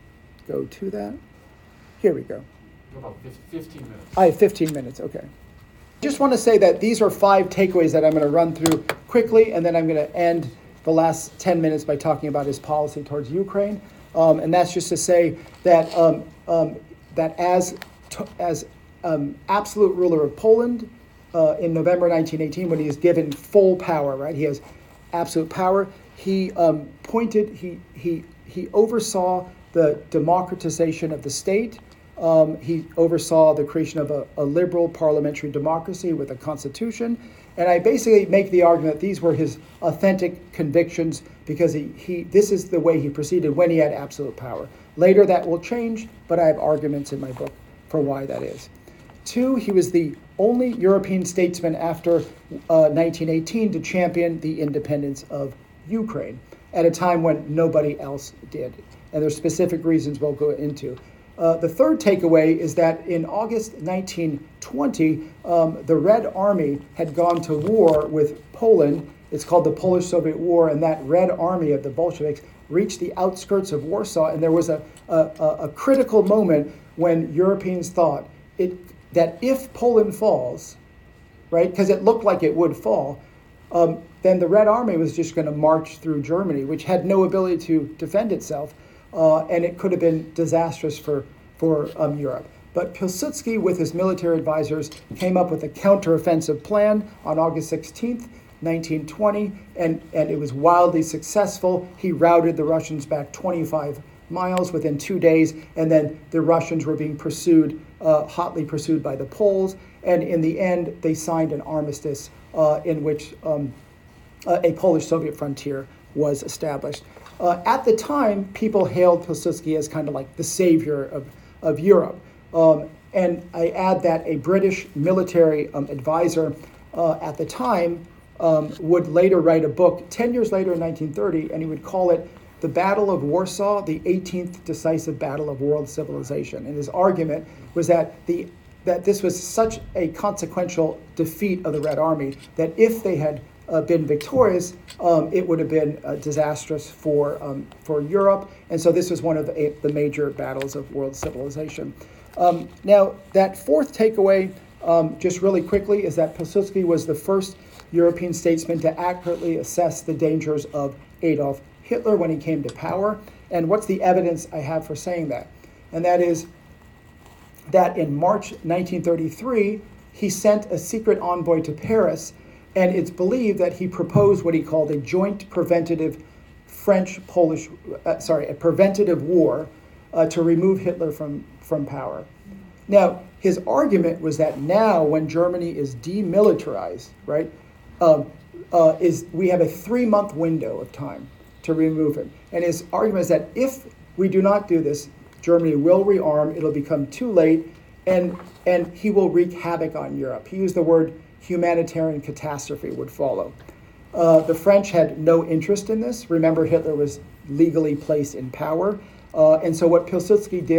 go to that. Here we go. About fifteen minutes. I have fifteen minutes, okay. Just want to say that these are five takeaways that I'm going to run through quickly, and then I'm going to end the last ten minutes by talking about his policy towards Ukraine. Um, and that's just to say that um, um, that as as um, absolute ruler of Poland uh, in November nineteen eighteen, when he is given full power, right? He has absolute power. He um, pointed, he he he oversaw the democratization of the state. Um, he oversaw the creation of a, a liberal parliamentary democracy with a constitution. And I basically make the argument that these were his authentic convictions because he, he this is the way he proceeded when he had absolute power. Later that will change, but I have arguments in my book for why that is. Two, he was the only European statesman after uh, nineteen eighteen to champion the independence of Ukraine at a time when nobody else did. And there's specific reasons we'll go into. Uh, the third takeaway is that in August nineteen twenty, um, the Red Army had gone to war with Poland. It's called the Polish-Soviet War, and that Red Army of the Bolsheviks reached the outskirts of Warsaw, and there was a, a, a critical moment when Europeans thought it that if Poland falls, right, because it looked like it would fall, um, then the Red Army was just going to march through Germany, which had no ability to defend itself. Uh, and it could have been disastrous for, for um, Europe. But Pilsudski, with his military advisors, came up with a counteroffensive plan on August sixteenth, nineteen twenty, and, and it was wildly successful. He routed the Russians back twenty-five miles within two days, and then the Russians were being pursued, uh, hotly pursued by the Poles, and in the end, they signed an armistice uh, in which um, uh, a Polish-Soviet frontier was established. Uh, at the time, people hailed Pilsudski as kind of like the savior of, of Europe. Um, and I add that a British military um, advisor uh, at the time um, would later write a book ten years later in nineteen thirty, and he would call it The Battle of Warsaw, the eighteenth Decisive Battle of World Civilization. And his argument was that the that this was such a consequential defeat of the Red Army that if they had Uh, been victorious, um, it would have been uh, disastrous for um, for Europe, and so this was one of the, the major battles of world civilization. Um, now, that fourth takeaway, um, just really quickly, is that Pilsudski was the first European statesman to accurately assess the dangers of Adolf Hitler when he came to power. And what's the evidence I have for saying that? And that is that in March nineteen thirty-three, he sent a secret envoy to Paris. And it's believed that he proposed what he called a joint preventative French-Polish, uh, sorry, a preventative war uh, to remove Hitler from, from power. Now, his argument was that now when Germany is demilitarized, right, um, uh, is we have a three-month window of time to remove him. And his argument is that if we do not do this, Germany will rearm, it'll become too late, and, and he will wreak havoc on Europe. He used the word humanitarian catastrophe would follow. Uh, the French had no interest in this. Remember, Hitler was legally placed in power. Uh, and so what Pilsudski did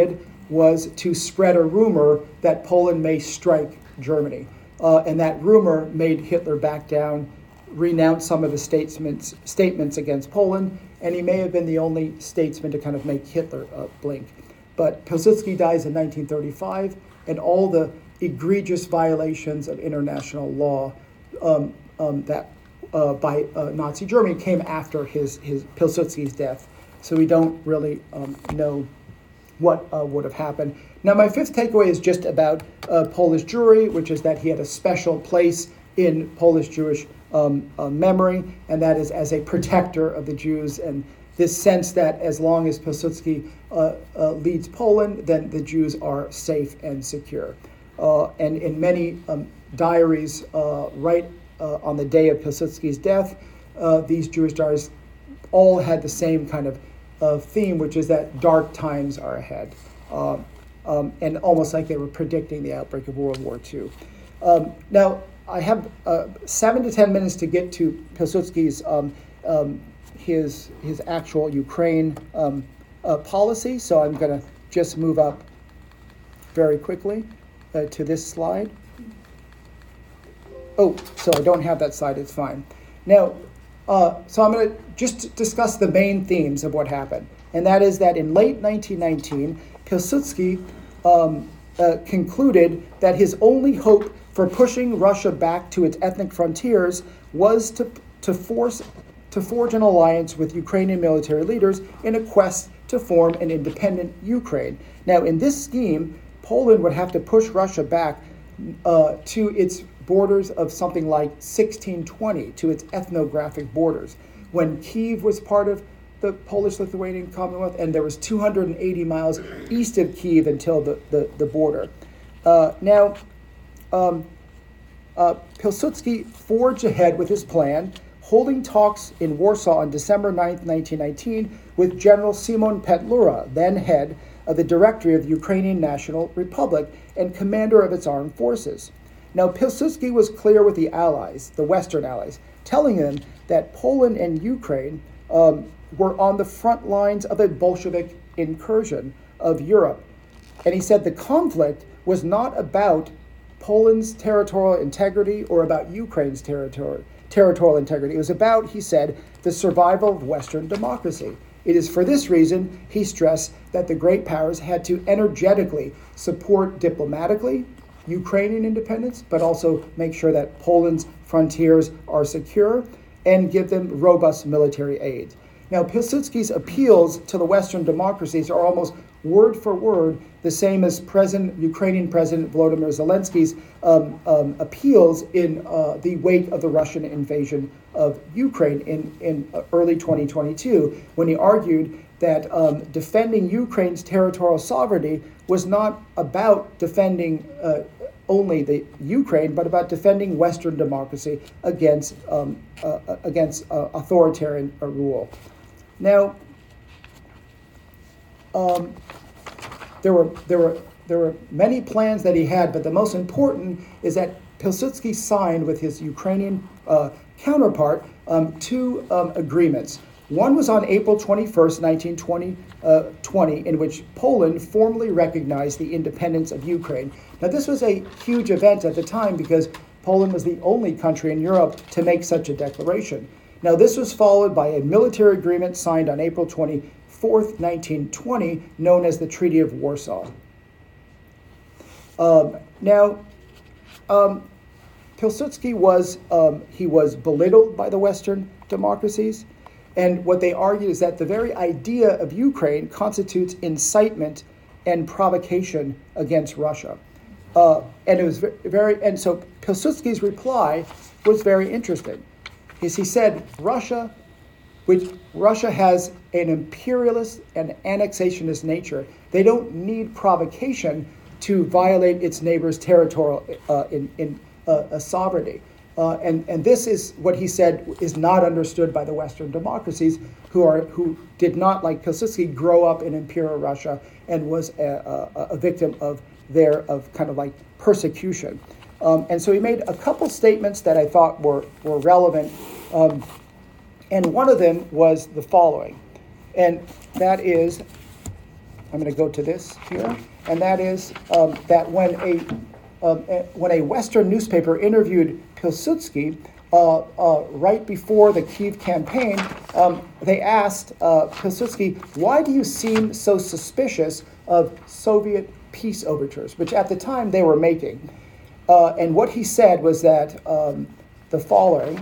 was to spread a rumor that Poland may strike Germany. Uh, and that rumor made Hitler back down, renounce some of the statements, statements against Poland, and he may have been the only statesman to kind of make Hitler uh, blink. But Pilsudski dies in nineteen thirty-five, and all the egregious violations of international law um, um, that uh, by uh, Nazi Germany came after his, his Pilsudski's death. So we don't really um, know what uh, would have happened. Now, my fifth takeaway is just about uh, Polish Jewry, which is that he had a special place in Polish Jewish um, uh, memory, and that is as a protector of the Jews, and this sense that as long as Pilsudski uh, uh, leads Poland, then the Jews are safe and secure. Uh, and in many um, diaries, uh, right uh, on the day of Pilsudski's death, uh, these Jewish diaries all had the same kind of uh, theme, which is that dark times are ahead. Uh, um, and almost like they were predicting the outbreak of World War Two. Um, now, I have uh, seven to ten minutes to get to Pilsudski's um, um, his his actual Ukraine um, uh, policy, so I'm going to just move up very quickly uh, to this slide. Oh, so I don't have that slide. It's fine. Now, uh, so I'm going to just discuss the main themes of what happened, and that is that in late nineteen nineteen, Pilsudski um, uh, concluded that his only hope for pushing Russia back to its ethnic frontiers was to to force to forge an alliance with Ukrainian military leaders in a quest to form an independent Ukraine. Now, in this scheme, Poland would have to push Russia back uh, to its borders of something like sixteen twenty, to its ethnographic borders, when Kyiv was part of the Polish-Lithuanian Commonwealth, and there was two hundred eighty miles east of Kyiv until the, the, the border. Uh, now, um, uh, Pilsudski forged ahead with his plan, holding talks in Warsaw on December ninth, nineteen nineteen, with General Simon Petlura, then head of the Directory of the Ukrainian National Republic and commander of its armed forces. Now, Pilsudski was clear with the allies, the Western allies, telling them that Poland and Ukraine um, were on the front lines of a Bolshevik incursion of Europe. And he said the conflict was not about Poland's territorial integrity or about Ukraine's territory, territorial integrity. It was about, he said, the survival of Western democracy. It is for this reason, he stressed, that the great powers had to energetically support diplomatically Ukrainian independence, but also make sure that Poland's frontiers are secure and give them robust military aid. Now, Pilsudski's appeals to the Western democracies are almost word for word the same as President, Ukrainian President Volodymyr Zelensky's um, um, appeals in uh, the wake of the Russian invasion of Ukraine in, in early twenty twenty-two, when he argued that um, defending Ukraine's territorial sovereignty was not about defending uh, only the Ukraine, but about defending Western democracy against um, uh, against uh, authoritarian uh, rule. Now, um, there were there were there were many plans that he had, but the most important is that Pilsudski signed with his Ukrainian uh, counterpart um, two um, agreements. One was on April twenty-first, nineteen twenty, uh, twenty, in which Poland formally recognized the independence of Ukraine. Now, this was a huge event at the time because Poland was the only country in Europe to make such a declaration. Now, this was followed by a military agreement signed on April twenty-fourth, nineteen twenty, known as the Treaty of Warsaw. Um, now, um, Pilsudski was um, he was belittled by the Western democracies. And what they argued is that the very idea of Ukraine constitutes incitement and provocation against Russia. Uh, and it was very, and so Pilsudski's reply was very interesting. Is he said, Russia, which Russia has an imperialist and annexationist nature. They don't need provocation to violate its neighbor's territorial uh, in, in uh, sovereignty. Uh, and, and this is what he said is not understood by the Western democracies who are who did not, like Pilsudski, grow up in Imperial Russia and was a, a, a victim of their of kind of like persecution. Um, and so he made a couple statements that I thought were, were relevant. Um, and one of them was the following. And that is I'm going to go to this here, and that is um, that when a um, when a Western newspaper interviewed Pilsudski uh, uh, right before the Kiev campaign, um, they asked uh, Pilsudski, "Why do you seem so suspicious of Soviet peace overtures?" which at the time they were making. Uh, and what he said was that um, the following.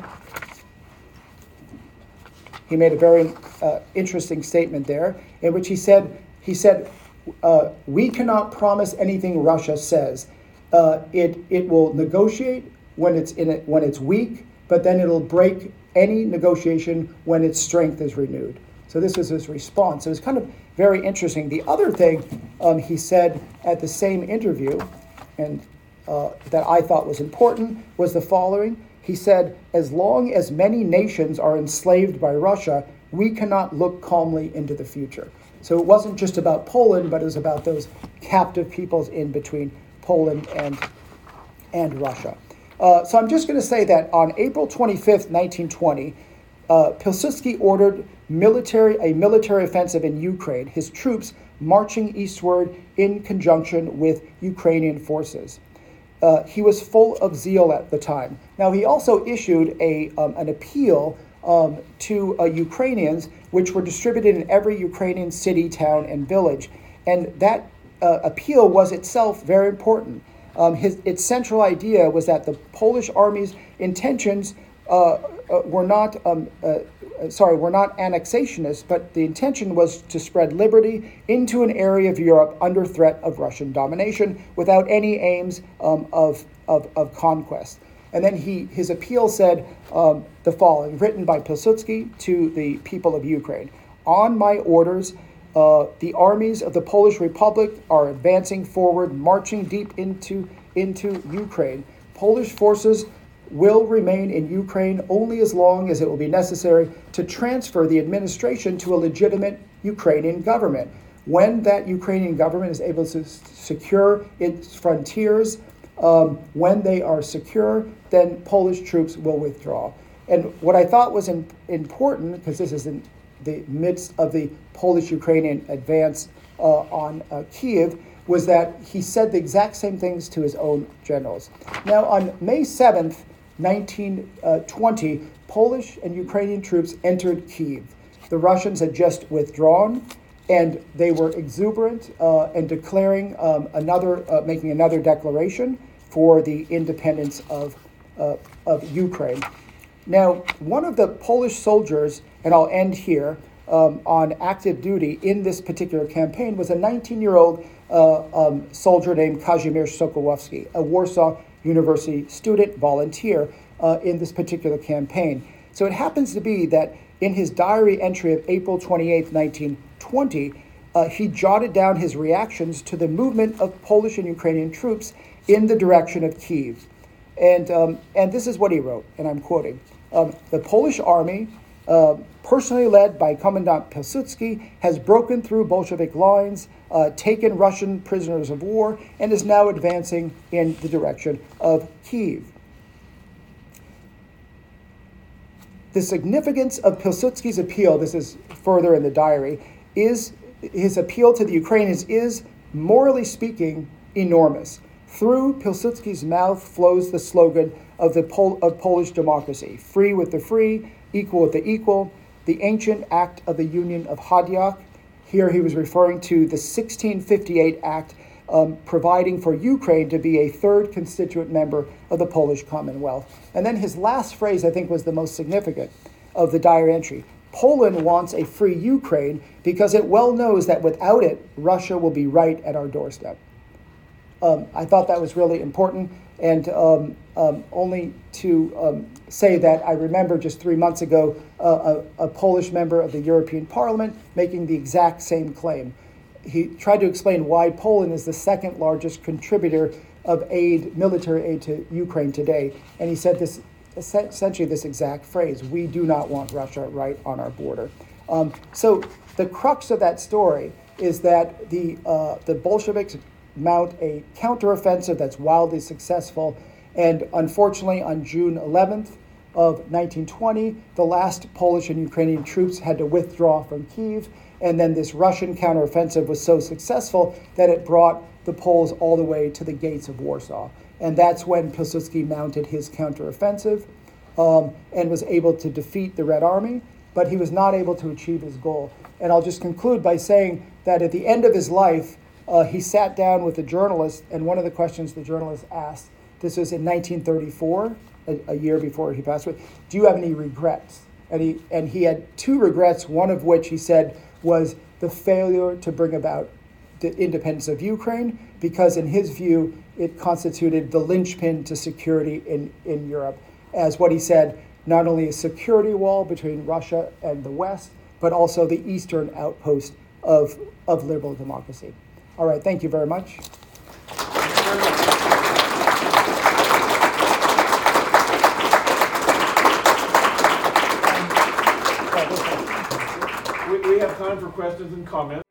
He made a very uh, interesting statement there, in which he said, he said, uh, "We cannot promise anything Russia says. Uh, it it will negotiate when it's in it when it's weak, but then it'll break any negotiation when its strength is renewed." So this was his response. It was kind of very interesting. The other thing um, he said at the same interview, and uh, that I thought was important, was the following. He said, "As long as many nations are enslaved by Russia, we cannot look calmly into the future." So it wasn't just about Poland, but it was about those captive peoples in between Poland and, and Russia. Uh, so I'm just going to say that on April twenty-fifth, nineteen twenty, uh, Pilsudski ordered military a military offensive in Ukraine, his troops marching eastward in conjunction with Ukrainian forces. Uh, he was full of zeal at the time. Now, he also issued a um, an appeal um, to uh, Ukrainians, which were distributed in every Ukrainian city, town, and village. And that uh, appeal was itself very important. Um, his, its central idea was that the Polish army's intentions uh, uh, were not, um, uh, sorry, were not annexationist, but the intention was to spread liberty into an area of Europe under threat of Russian domination without any aims um, of, of, of conquest. And then he, his appeal said um, the following, written by Pilsudski to the people of Ukraine. "On my orders, uh, the armies of the Polish Republic are advancing forward, marching deep into, into Ukraine. Polish forces will remain in Ukraine only as long as it will be necessary to transfer the administration to a legitimate Ukrainian government. When that Ukrainian government is able to s- secure its frontiers, um, when they are secure, then Polish troops will withdraw." And what I thought was in, important, because this is in the midst of the Polish-Ukrainian advance uh, on uh, Kiev, was that he said the exact same things to his own generals. Now, on May seventh, nineteen twenty, Polish and Ukrainian troops entered Kiev. The Russians had just withdrawn, and they were exuberant uh, and declaring um, another, uh, making another declaration for the independence of, uh, of Ukraine. Now, one of the Polish soldiers, and I'll end here, um, on active duty in this particular campaign was a nineteen-year-old uh, um, soldier named Kazimierz Sokołowski, a Warsaw University student volunteer uh, in this particular campaign. So it happens to be that in his diary entry of April twenty-eighth, nineteen twenty, uh, he jotted down his reactions to the movement of Polish and Ukrainian troops in the direction of Kiev. And, um, and this is what he wrote, and I'm quoting. Um, "The Polish army, uh, personally led by Commandant Pilsudski, has broken through Bolshevik lines, uh, taken Russian prisoners of war, and is now advancing in the direction of Kiev." The significance of Pilsudski's appeal, this is further in the diary, is his appeal to the Ukrainians is, morally speaking, enormous. Through Pilsudski's mouth flows the slogan of the Pol- of Polish democracy: free with the free, equal with the equal, the ancient Act of the Union of Hadziach. Here he was referring to the sixteen fifty-eight Act um, providing for Ukraine to be a third constituent member of the Polish Commonwealth. And then his last phrase, I think, was the most significant of the diary entry. "Poland wants a free Ukraine because it well knows that without it, Russia will be right at our doorstep." Um, I thought that was really important, and um, um, only to um, say that I remember just three months ago uh, a, a Polish member of the European Parliament making the exact same claim. He tried to explain why Poland is the second largest contributor of aid, military aid to Ukraine today, and he said this essentially this exact phrase: "We do not want Russia right on our border." Um, so the crux of that story is that the uh, the Bolsheviks mount a counteroffensive that's wildly successful. And unfortunately, on June eleventh of nineteen twenty, the last Polish and Ukrainian troops had to withdraw from Kiev. And then this Russian counteroffensive was so successful that it brought the Poles all the way to the gates of Warsaw. And that's when Pilsudski mounted his counteroffensive um, and was able to defeat the Red Army, but he was not able to achieve his goal. And I'll just conclude by saying that at the end of his life, uh, he sat down with a journalist, and one of the questions the journalist asked, this was in nineteen thirty-four, a, a year before he passed away, do you have any regrets? And he, and he had two regrets, one of which he said was the failure to bring about the independence of Ukraine, because in his view, it constituted the linchpin to security in, in Europe, as what he said, not only a security wall between Russia and the West, but also the eastern outpost of, of liberal democracy. All right, thank you very much. We, we have time for questions and comments.